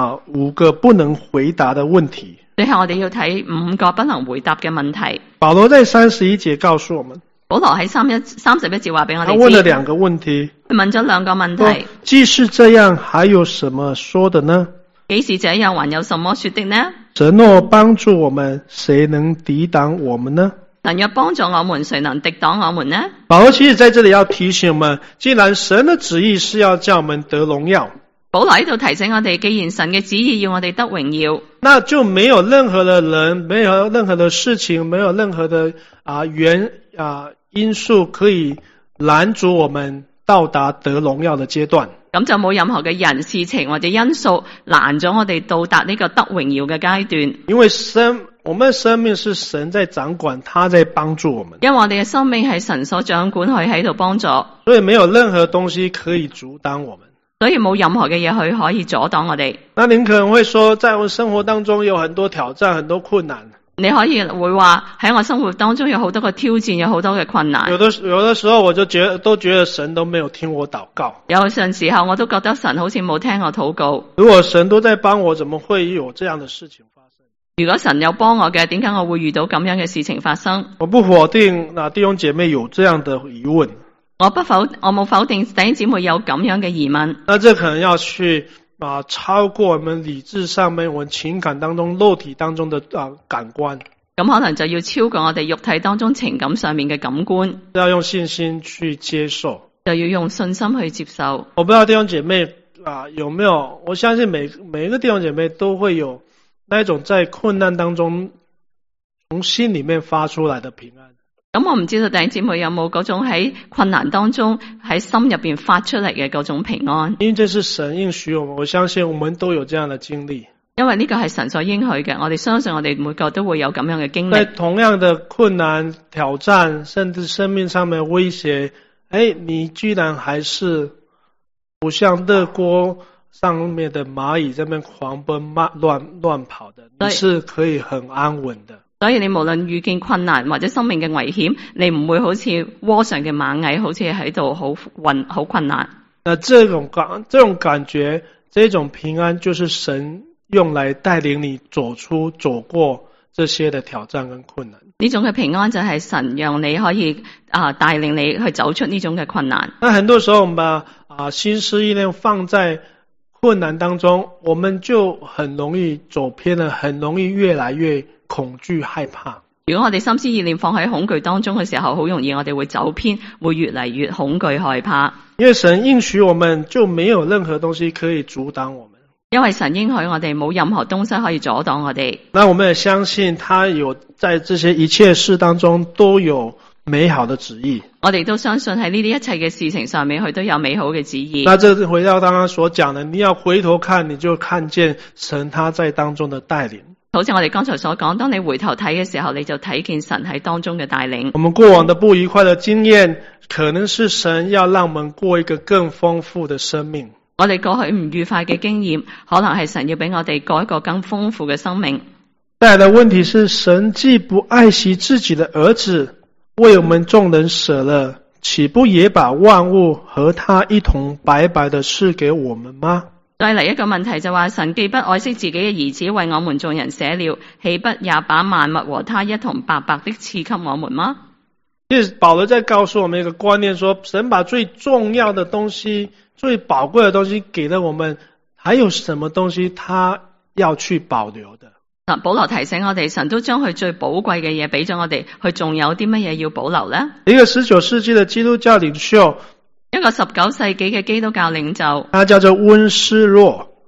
5個不能回答的問題。 最後我哋要睇5個不能回答嘅問題。 保羅在31節告訴我們， 保羅喺31節話俾我哋知， 他問了2個問題， 佢問咗2個問題。 既是這樣，還有什麼說的呢？ 既是這樣，還有什麼說的呢？ 神若幫助我們，誰能抵擋我們呢？ 神若幫助我們，誰能敵擋我們呢？ 保羅其實在這裡要提醒我們，既然神的旨意是要叫我們得榮耀， 保羅喺度提醒我哋，既然神嘅旨意要我哋得榮耀， 那就沒有任何的人，沒有任何的事情，沒有任何的因素可以攔阻我們到達得榮耀的階段。 咁就冇任何嘅人、事情或者因素攔咗我哋到達呢個得榮耀嘅階段。 因為我們的生命是神在掌管，他在幫助我們。 因為我哋嘅生命係神所掌管，佢喺度幫助， 所以沒有任何東西可以阻擋我們。 所以冇任何嘅嘢佢可以阻擋我哋。 那您可能會說，在我生活當中有很多挑戰，很多困難。 你可以會話喺我生活當中有好多個挑戰，有好多嘅困難。 有的時候我就覺得神都沒有聽我禱告。 有陣時候我都覺得神好似冇聽我禱告。 如果神都在幫我，怎麼會有這樣的事情發生？ 如果神有幫我嘅，點解我會遇到咁樣嘅事情發生？ 我不否定弟兄姐妹有這樣的疑問。 我冇否定弟兄姊妹有咁樣嘅疑問。 那這可能要去超過我們理智上面，我們情感當中、肉體當中的感官。 咁可能就要超過我哋肉體當中情感上面嘅感官。 要用信心去接受。 就要用信心去接受。 我不知道弟兄姐妹有沒有，我相信每一個弟兄姐妹都會有那一種在困難當中從心裡面發出來的平安。 咁我唔知道弟兄姊妹有冇嗰種喺困難當中喺心入邊發出嚟嘅嗰種平安。 因為這是神應許我們，我相信我們都有這樣的經歷。 因為呢個係神所應許嘅，我哋相信我哋每個都會有咁樣嘅經歷。 在同樣的困難、挑戰，甚至生命上面威脅，你居然還是不像熱鍋上面的螞蟻在那邊狂奔亂跑的，你是可以很安穩的。 所以你無論遇見困難或者生命嘅危險，你唔會好似窩上嘅螞蟻，好似喺度好困難。 那這種感覺，這種平安，就是神用來帶領你走過這些的挑戰跟困難。 呢種嘅平安就係神讓你可以帶領你去走出呢種嘅困難。 那很多時候我們把心思意念放在困難當中，我們就很容易走偏了，很容易越來越恐懼害怕。 如果我哋心思意念放喺恐懼當中嘅時候，好容易我哋會走偏，會越嚟越恐懼害怕。 因為神應許我們，就沒有任何東西可以阻擋我們。 因為神應許我哋冇任何東西可以阻擋我哋。 那我們也相信他有在這些一切事當中都有美好的旨意。 我哋都相信喺呢啲一切嘅事情上面，佢都有美好嘅旨意。 那這回到剛剛所講的，你要回頭看，你就看見神他在當中的帶領。 好似我哋剛才所講，當你回頭睇嘅時候，你就睇見神喺當中嘅帶領。 我們過往的不愉快的經驗，可能是神要讓我們過一個更豐富的生命。 我哋過去唔愉快嘅經驗，可能係神要俾我哋過一個更豐富嘅生命。 帶來的問題是，神既不愛惜自己的兒子，為我們眾人捨了，豈不也把萬物和他一同白白的賜給我們嗎？ 再嚟一個問題就話，神既不愛惜自己嘅兒子，為我們眾人捨了，豈不也把萬物和他一同白白的賜給我們嗎？ 其實保羅在告訴我們一個觀念，說神把最重要的東西、最寶貴的東西給了我們，還有什麼東西他要去保留的？ 保羅提醒我哋，神都將佢最寶貴嘅嘢俾咗我哋，佢仲有啲乜嘢要保留呢？ 一個19世紀的基督教領袖， 一個19世紀嘅基督教領袖， 他叫做溫斯洛。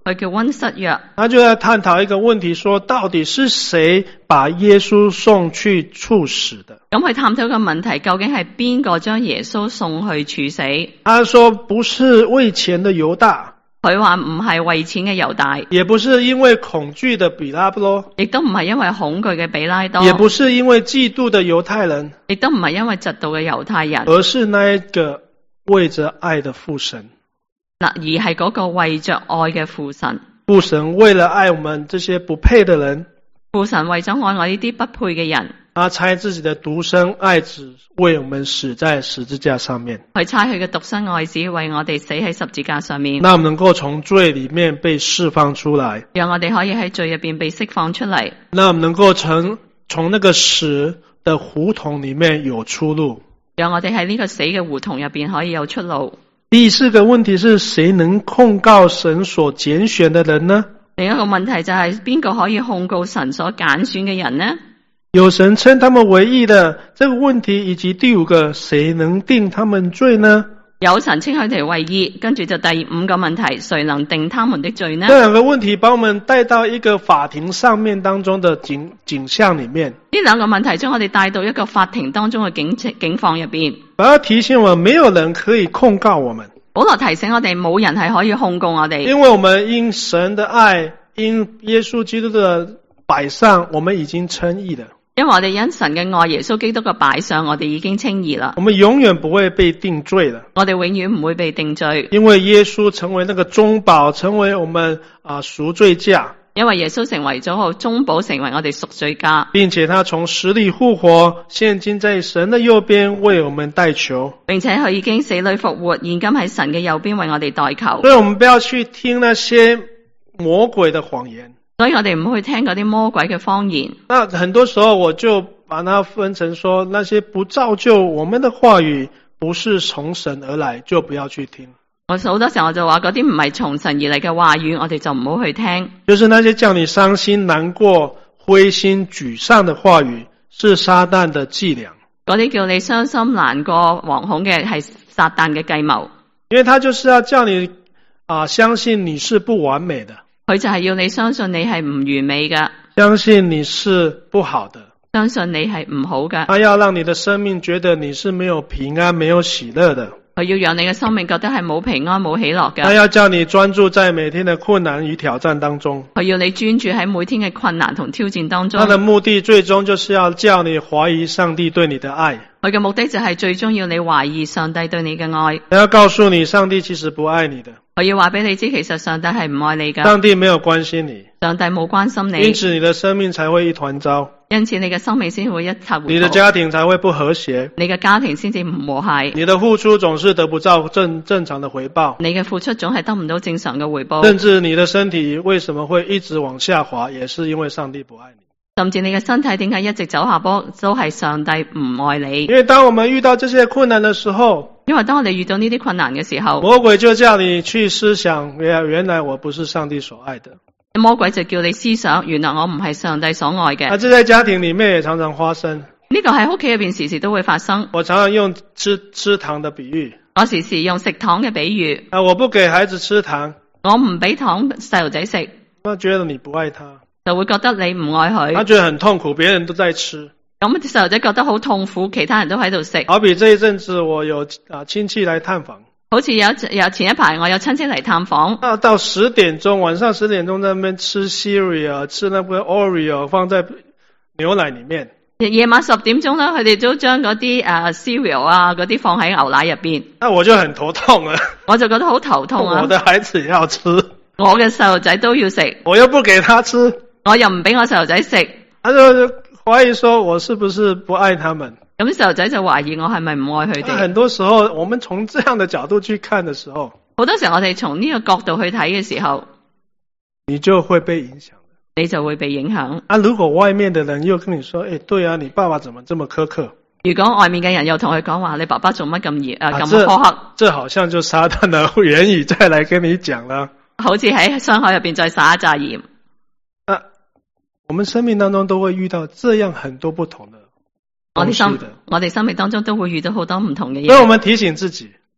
佢叫溫室約。 他就在探討一個問題，說到底是誰把耶穌送去處死的？ 咁佢探討個問題，究竟係邊個將耶穌送去處死？ 他說不是為錢的猶大。 佢話唔係為錢嘅猶大， 也不是因為恐懼的比拉多， 亦都唔係因為恐懼嘅比拉多， 也不是因為嫉妒的猶太人， 亦都唔係因為嫉妒嘅猶太人， 而是那一個為着愛的父神。 而係嗰個為着愛嘅父神。 父神為了愛我們這些不配的人， 父神為咗愛我呢啲不配嘅人， 他差自己的獨生愛子為我們死在十字架上面。 佢差佢嘅獨生愛子為我哋死喺十字架上面， 那我們能夠從罪裏面被釋放出來， 讓我哋可以喺罪入邊被釋放出嚟。 那我們能夠從那個死的胡同裏面有出路， 讓我哋喺呢個死嘅胡同入邊可以有出路。 第四個問題是誰能控告神所揀選的人呢？ 另一個問題就係邊個可以控告神所揀選嘅人呢？ 有神稱他們為義的這個問題，以及第五個誰能定他們罪呢？ 有神稱佢哋為義，跟住就第五個問題，誰能定他們的罪呢？ 這兩個問題把我們帶到一個法庭上面當中的景象裏面。 呢兩個問題將我哋帶到一個法庭當中嘅境況入邊。 保羅提醒我們，沒有人可以控告我們。 保羅提醒我哋，冇人係可以控告我哋， 因為我們因神的愛，因耶穌基督的擺上，我們已經稱義了。 因為我哋因神嘅愛，耶穌基督嘅擺上，我哋已經稱義啦。 我們永遠不會被定罪了。 我哋永遠唔會被定罪， 因為耶穌成為那個中保，成為我們贖罪價。 因為耶穌成為咗個中保，成為我哋贖罪價， 並且他從死裏復活，現今在神的右邊為我們代求。 並且佢已經死裏復活，現今喺神嘅右邊為我哋代求。 所以我們不要去聽那些魔鬼的謊言。 所以我哋唔好去聽嗰啲魔鬼嘅謊言。 那很多時候我就把它分成說，那些不造就我們的話語，不是從神而來，就不要去聽。 我好多時候我就話嗰啲唔係從神而嚟嘅話語，我哋就唔好去聽。 就是那些叫你傷心難過、灰心沮喪的話語，是撒旦的伎倆。 嗰啲叫你傷心難過、惶恐嘅係撒旦嘅計謀。 因為他就是要叫你相信你是不完美的。 佢就係要你相信你係唔完美嘅， 相信你是不好的， 相信你係唔好嘅。 他要讓你的生命覺得你是沒有平安、沒有喜樂的。 佢要讓你嘅生命覺得係冇平安、冇喜樂嘅。 他要叫你專注在每天的困難與挑戰當中。 佢要你專注喺每天嘅困難同挑戰當中。 他的目的最終就是要叫你懷疑上帝對你的愛。 佢嘅目的就係最終要你懷疑上帝對你嘅愛。 他要告訴你上帝其實不愛你的。 佢要話俾你知，其實上帝係唔愛你㗎。 上帝沒有關心你。 上帝冇關心你。 因此你的生命才會一團糟。 因此你嘅生命先會一塌糊塗。 你的家庭才會不和諧。 你嘅家庭先至唔和諧。 你的付出總是得不到正常的回報。 你嘅付出總係得唔到正常嘅回報。 甚至你的身體為什麼會一直往下滑，也是因為上帝不愛你。 甚至你嘅身體點解一直走下坡，都係上帝唔愛你。 因為當我們遇到這些困難的時候， 因為當我哋遇到呢啲困難嘅時候， 魔鬼就叫你去思想，原來我不是上帝所愛的。 魔鬼就叫你思想，原來我唔係上帝所愛嘅。 這在家庭裏面也常常發生。 呢個喺屋企入邊時時都會發生。 我常常用吃糖的比喻。 我時時用食糖嘅比喻。 我不給孩子吃糖， 我唔俾糖細路仔食， 我覺得你不愛他， 就會覺得你唔愛佢。 他覺得很痛苦，別人都在吃。 咁細路仔覺得好痛苦，其他人都喺度食。 好比這一陣子我有親戚來探訪。 好似有前一排我有親戚嚟探訪。 到10點鐘，晚上10點鐘在那邊吃 cereal， 吃那個 Oreo 放在牛奶裏面。 夜晚10點鐘啦，佢哋都將嗰啲cereal嗰啲放喺牛奶入邊。 那我就很頭痛啊！ 我就覺得好頭痛啊！ 我的孩子也要吃， 我嘅細路仔都要食， 我又不給他吃， 我又唔俾我細路仔食， 他就懷疑說我是不是不愛他們？ 咁細路仔就懷疑我係咪唔愛佢哋？ 很多時候，我們從這樣的角度去看的時候， 好多時候我哋從呢個角度去睇嘅時候， 你就會被影響。 你就會被影響。 如果外面的人又跟你說，對啊，你爸爸怎麼這麼苛刻？ 如果外面嘅人又同佢講話，你爸爸做乜咁咁苛刻？ 這好像就撒旦的言語再來跟你講啦。 好似喺傷口入邊再撒一紮鹽。 我們生命當中都會遇到這樣很多不同的東西的。 我哋生命當中都會遇到好多唔同嘅嘢。 所以我們提醒自己。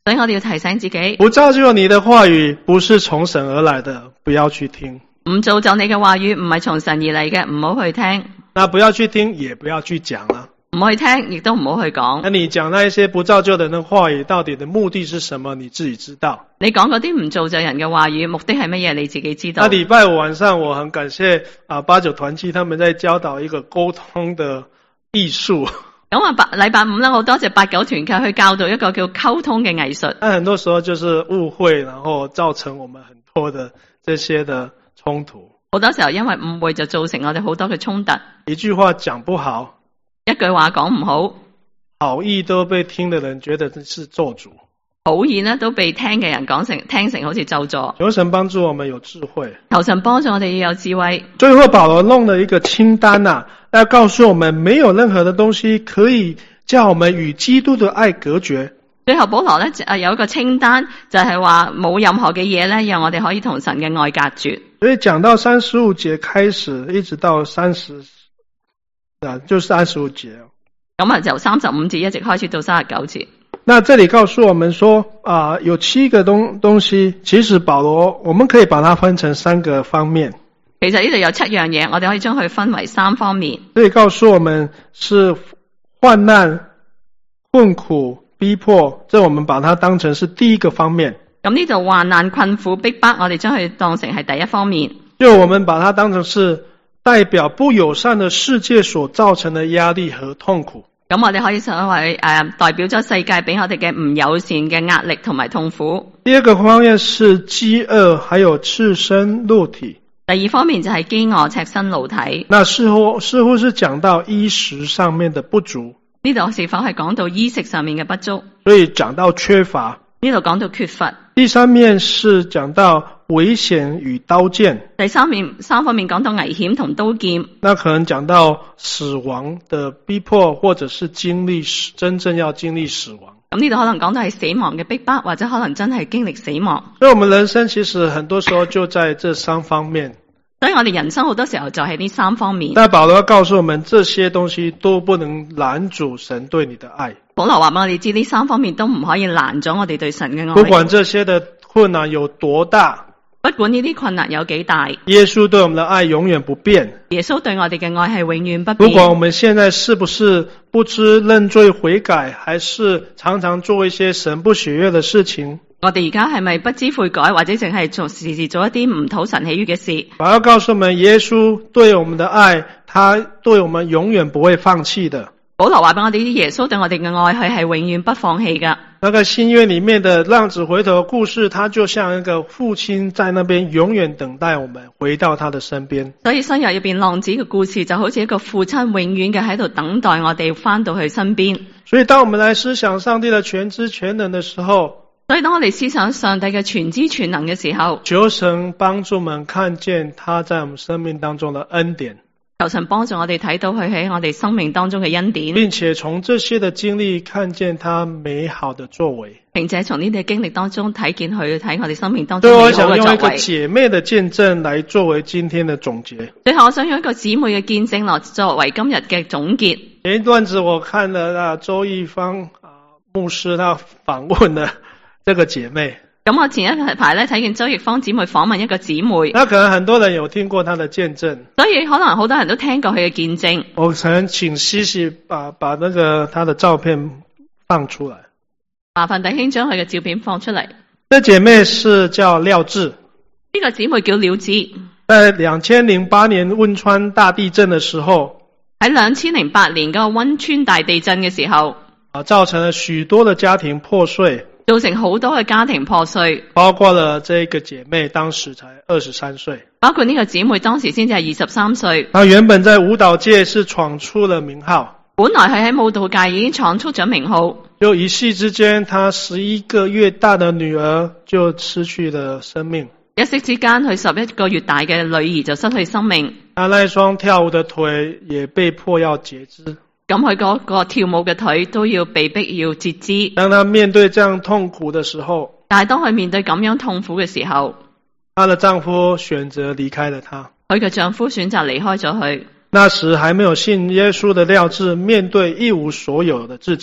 所以我哋要提醒自己， 不造就你的話語不是從神而來的，不要去聽。 唔造就你嘅話語唔係從神而嚟嘅，唔好去聽。 那不要去聽，也不要去講啦。 唔去聽，亦都唔好去講。 那你講那一些不造就的人話語，到底的目的是什麼？你自己知道。 你講嗰啲唔造就人嘅話語，目的係乜嘢？你自己知道。 那禮拜五晚上，我很感謝89團契，他們在教導一個溝通的藝術。 咁啊，禮拜五咧，好多謝89團契去教導一個叫溝通嘅藝術。 那很多時候就是誤會，然後造成我們很多的這些的衝突。 好多時候因為誤會就造成我哋好多嘅衝突。 一句話講不好， 一句話講唔好， 好意都被聽的人覺得是咒詛。 好意呢都被聽嘅人聽成好似咒詛。 求神幫助我們有智慧。 求神幫助我哋要有智慧。 最後保羅弄了一個清單要告訴我們沒有任何的東西可以叫我們與基督的愛隔絕。 最後保羅呢有一個清單，就係話冇任何嘅嘢呢讓我哋可以同神嘅愛隔絕。 所以講到35節開始，一直到30，就35節。 咁啊，由35節一直開始到39節。 那這裡告訴我們說有7個東西，其實保羅我們可以把它分成3個方面。 其實呢度有7樣嘢，我哋可以將佢分為3方面。 這裡告訴我們是患難、困苦、逼迫，這我們把它當成是第一個方面。 咁呢度患難、困苦、逼迫，我哋將佢當成係第一方面。 就我們把它當成是代表不友善的世界所造成的壓力和痛苦。 咁我哋可以所謂代表咗世界俾我哋嘅唔友善嘅壓力同埋痛苦。 第二個方面是飢餓，還有赤身露體。 第二方面就係飢餓、赤身露體。 那似乎是講到衣食上面的不足。 呢度是否係講到衣食上面嘅不足？ 所以講到缺乏。 呢度講到缺乏。 第三面是講到危險與刀劍。 第三方面講到危險同刀劍。 那可能講到死亡的逼迫，或者是真正要經歷死亡。 咁呢度可能講到係死亡嘅逼迫，或者可能真係經歷死亡。 所以我們人生其實很多時候就在這3方面。 所以我哋人生好多時候就係呢3方面。 但保羅要告訴我們，這些東西都不能攔阻神對你的愛。 保羅話俾我哋知，呢3方面都唔可以攔咗我哋對神嘅愛。 不管這些的困難有多大， 不管呢啲困難有幾大， 耶穌對我們的愛永遠不變。 耶穌對我哋嘅愛係永遠不變。 不管我們現在是不是不知認罪悔改，還是常常做一些神不喜悅的事情， 我哋而家係咪不知悔改，或者淨係時時做一啲唔討神喜悅嘅事？ 我要告訴我們，耶穌對我們的愛，他對我們永遠不會放棄的。 保羅話俾我哋知，耶穌對我哋嘅愛，佢係永遠不放棄噶。 那個新約裡面的浪子回頭的故事，他就像一個父親在那邊永遠等待我們回到他的身邊。 所以新約入邊浪子嘅故事就好似一個父親永遠嘅喺度等待我哋翻到佢身邊。 所以當我們來思想上帝的全知全能的時候， 所以當我哋思想上帝嘅全知全能嘅時候， 求神幫助我們看見他在我們生命當中的恩典。 求神幫助我哋睇到佢喺我哋生命當中嘅恩典， 並且從這些的經歷看見他美好的作為， 並且從呢啲經歷當中睇見佢睇我哋生命當中美好嘅作為。 所以我想用一個姐妹的見證來作為今天的總結。 最後我想用一個姊妹嘅見證來作為今日嘅總結。 前一段子我看了周一芳牧師他訪問了這個姐妹。 咁我前一排咧睇見周奕芳姊妹訪問一個姊妹， 那可能很多人有聽過她的見證， 所以可能好多人都聽過佢嘅見證。 我想請西西把那個她的照片放出來。 麻煩弟兄將佢嘅照片放出嚟。 這姐妹是叫廖智， 呢個姊妹叫廖智。 在2008年汶川大地震的時候， 喺2008年嗰個汶川大地震嘅時候， 造成了許多的家庭破碎， 造成好多嘅家庭破碎， 包括了這個姐妹當時才23歲， 包括呢個姊妹當時先至係23歲。 她原本在舞蹈界是闖出了名號， 本來係喺舞蹈界已經闖出咗名號， 就一夕之間，她11個月大的女兒就失去了生命。 一夕之間，佢11個月大嘅女兒就失去生命。 她那雙跳舞的腿也被迫要截肢。 咁佢嗰個跳舞嘅腿都要被逼要截肢。 當她面對這樣痛苦的時候， 但係當佢面對咁樣痛苦嘅時候， 她的丈夫選擇離開了她。 佢嘅丈夫選擇離開咗佢。 那時還沒有信耶穌的廖智面對一無所有的自己。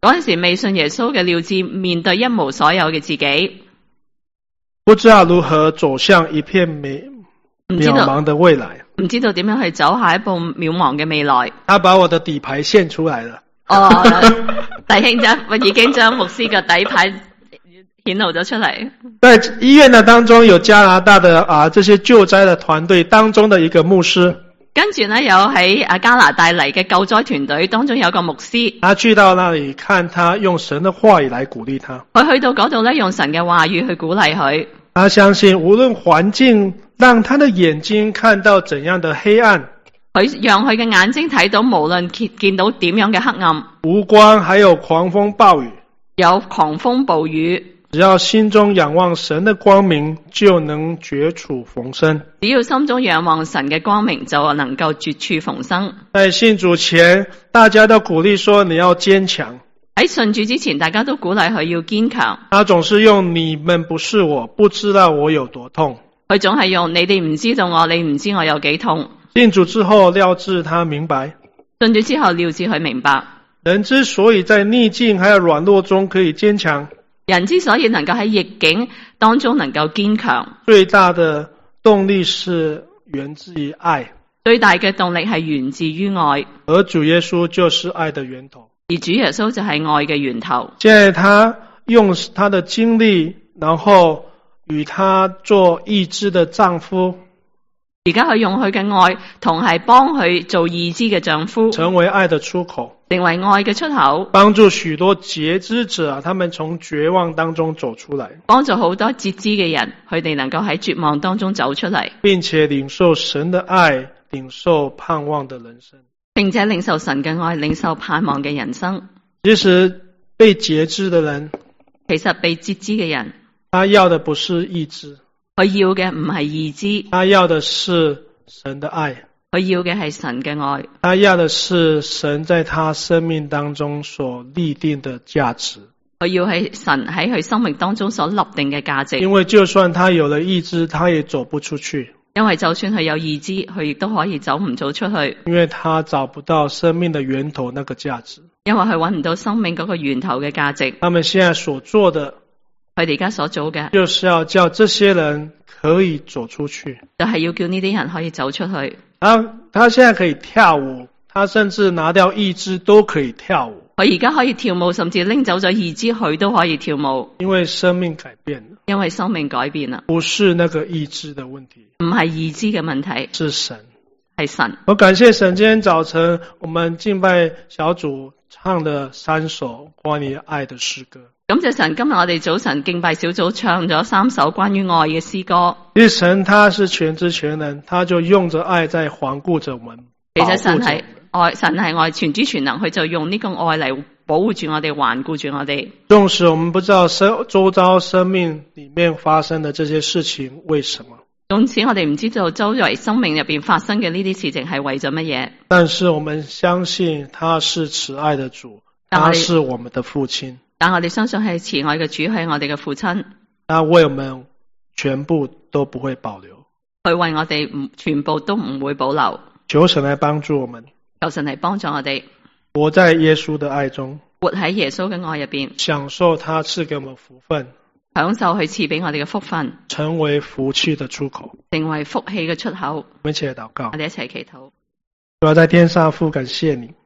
嗰陣時未信耶穌嘅廖智面對一無所有嘅自己， 不知道如何走向一片渺茫的未來， 唔知道點樣去走下一步渺茫嘅未來。 他把我的底牌獻出來了。 弟兄已經將牧師嘅底牌顯露咗出嚟。 在醫院的當中，有加拿大的這些救災的團隊當中的一個牧師， 跟住呢，有喺加拿大嚟嘅救災團隊當中有個牧師， 他去到那裡看他用神的話語來鼓勵他。 佢去到嗰度呢，用神嘅話語去鼓勵佢。 他相信無論環境讓他的眼睛看到怎樣的黑暗， 佢讓佢嘅眼睛睇到無論見到點樣嘅黑暗， 無光還有狂風暴雨， 有狂風暴雨， 只要心中仰望神的光明，就能絕處逢生。 只要心中仰望神嘅光明，就能夠絕處逢生。 在信主前，大家都鼓勵說你要堅強。 喺信主之前，大家都鼓勵佢要堅強。 他總是用你們不是我，不知道我有多痛。 佢總係用你哋唔知道我，你唔知我有幾痛。 信主之後，廖智他明白。 信主之後，廖智佢明白。 人之所以在逆境還有軟弱中可以堅強， 人之所以能夠喺逆境當中能夠堅強， 最大的動力是源自於愛。 最大嘅動力係源自於愛。 而主耶穌就是愛的源頭。 而主耶穌就係愛嘅源頭。 現在他用他的經歷，然後與他做義肢的丈夫， 而家佢用佢嘅愛同係幫佢做義肢嘅丈夫， 成為愛的出口， 成為愛嘅出口， 幫助許多截肢者，他們從絕望當中走出來， 幫助好多截肢嘅人，佢哋能夠喺絕望當中走出嚟， 並且領受神的愛，領受盼望的人生， 並且領受神嘅愛，領受盼望嘅人生。 其實被截肢的人， 其實被截肢嘅人， 他要的不是義肢， 佢要嘅唔係義肢， 他要的是神的愛， 佢要嘅係神嘅愛， 他要的是神在他生命當中所立定的價值， 佢要係神喺佢生命當中所立定嘅價值。 因為就算他有了義肢，他也走不出去， 因為就算佢有義肢，佢亦都可以走唔到出去， 因為他找不到生命的源頭那個價值， 因為佢揾唔到生命嗰個源頭嘅價值。 他們現在所做的， 佢哋而家所做嘅， 就是要叫這些人可以走出去， 就係要叫呢啲人可以走出去。 他現在可以跳舞，他甚至拿掉義肢都可以跳舞。 佢而家可以跳舞，甚至拎走咗義肢，佢都可以跳舞。 因為生命改變了， 因為生命改變啦， 不是那個義肢的問題， 唔係義肢嘅問題， 是神， 係神。 我感謝神，今天早晨我們敬拜小組唱了3首關於愛的詩歌。 感謝神，今日我哋早晨敬拜小組唱咗3首關於愛嘅詩歌。 因為神他是全知全能，他就用着愛在環顧着我們。 其實神係愛，神係愛全知全能，佢就用呢個愛嚟保護住我哋，環顧住我哋。縱使我們不知道周遭生命裡面發生的這些事情為什麼， 總之我哋唔知道周圍生命入邊發生嘅呢啲事情係為咗乜嘢。 但是我們相信他是慈愛的主，他是我們的父親。 但我哋相信係慈愛嘅主，係我哋嘅父親。 他為我們全部都不會保留， 佢為我哋全部都唔會保留。 求神來幫助我們， 求神嚟幫助我哋， 活在耶穌的愛中， 活喺耶穌嘅愛入邊， 享受他賜給我們福分， 享受佢賜俾我哋嘅福分， 成為福氣的出口， 成為福氣嘅出口。 我們一起來禱告， 我哋一齊祈禱。 主啊，在天上父，感謝你，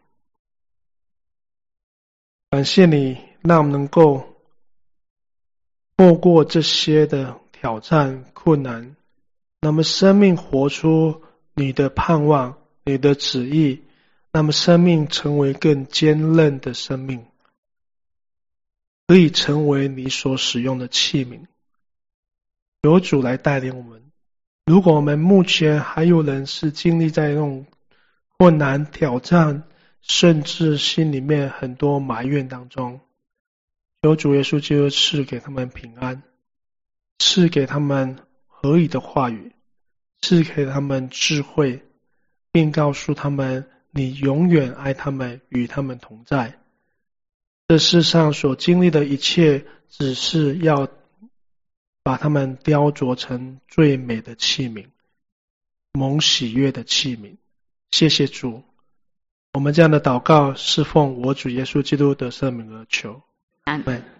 感謝你讓我們能夠透過這些的挑戰困難，那麼生命活出你的盼望，你的旨意，那麼生命成為更堅韌的生命，可以成為你所使用的器皿。由主來帶領我們。如果我們目前還有人是經歷在那種困難挑戰，甚至心裡面很多埋怨當中，求主耶穌基督賜給他們平安，賜給他們合宜的話語，賜給他們智慧，並告訴他們你永遠愛他們，與他們同在。這世上所經歷的一切，只是要把他們雕琢成最美的器皿，蒙喜悅的器皿。謝謝主， 我们这样的祷告是奉我主耶稣基督的圣名而求。 阿们。